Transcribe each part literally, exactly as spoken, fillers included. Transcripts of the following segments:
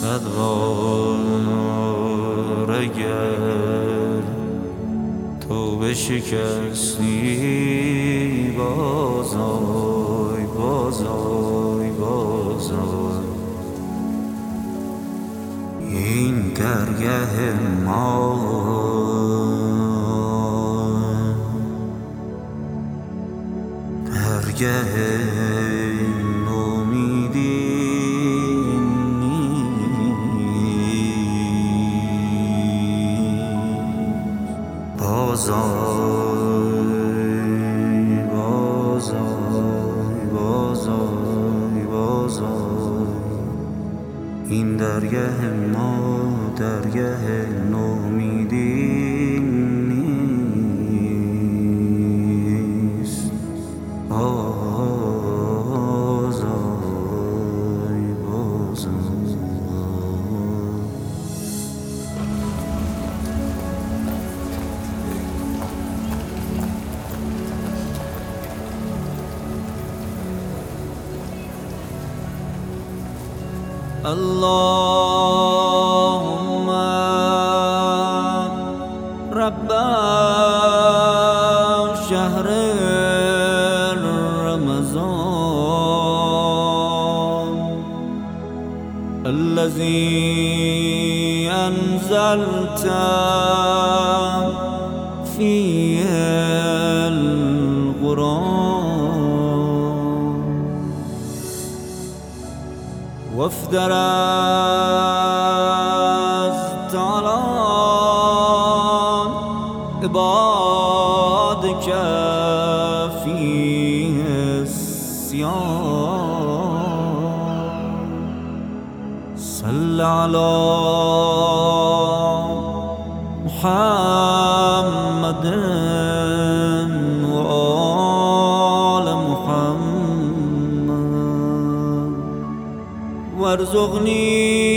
صد بار اگر توبه شکستی بازای بازای بازای این درگه ما درگه نومیدی بازای بازای بازای بازای این درگه ما درگه نومیدی نیست بازای بازای اللهم رب شهر رمضان الذي أنزلت فيه القرآن وافترضت على عبادك فيه الصيام صل على محمد وآل محمد وارزقني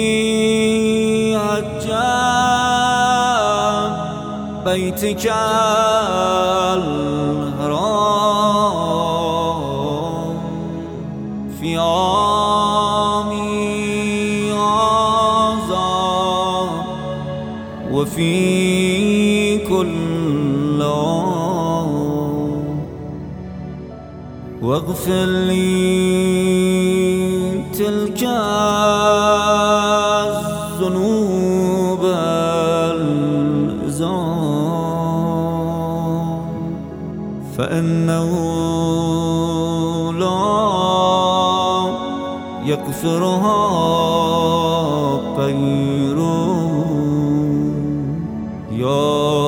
حج بيتك الحرام في عامي هذا وفي كل عام واغفر لي تلك الذنوب العظام فإنه لا يغفرها غيره يا